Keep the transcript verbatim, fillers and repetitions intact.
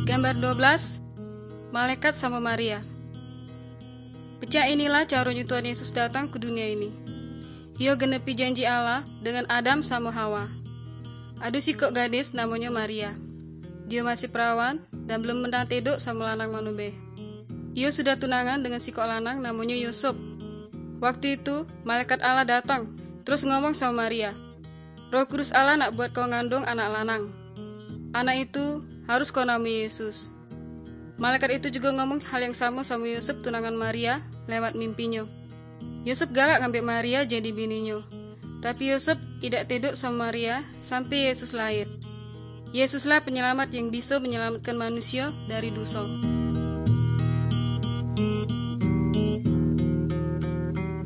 Gambar dua belas, Malaikat sama Maria. Pecah inilah caranya Tuhan Yesus datang ke dunia ini. Ia genepi janji Allah dengan Adam sama Hawa. Ada si kok gadis namanya Maria. Dia masih perawan dan belum pernah tidur sama lanang manube. Ia sudah tunangan dengan si kok lanang namanya Yusuf. Waktu itu malaikat Allah datang terus ngomong sama Maria, Roh Kudus Allah nak buat kau ngandung anak lanang. Anak itu harus kau namai Yesus. Malaikat itu juga ngomong hal yang sama sama Yusuf tunangan Maria lewat mimpinya. Yusuf galak ngambil Maria jadi bininya. Tapi Yusuf tidak tidur sama Maria sampai Yesus lahir. Yesuslah penyelamat yang bisa menyelamatkan manusia dari dosa.